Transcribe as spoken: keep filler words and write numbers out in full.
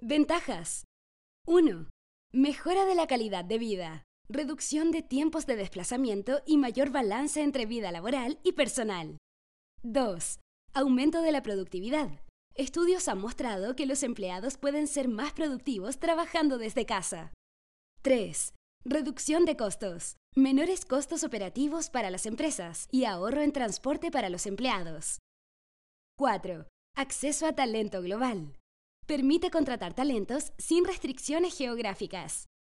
Ventajas. uno. Mejora de la calidad de vida. Reducción de tiempos de desplazamiento y mayor balance entre vida laboral y personal. dos. Aumento de la productividad. Estudios han mostrado que los empleados pueden ser más productivos trabajando desde casa. tres. Reducción de costos. Menores costos operativos para las empresas y ahorro en transporte para los empleados. cuatro. Acceso a talento global. Permite contratar talentos sin restricciones geográficas.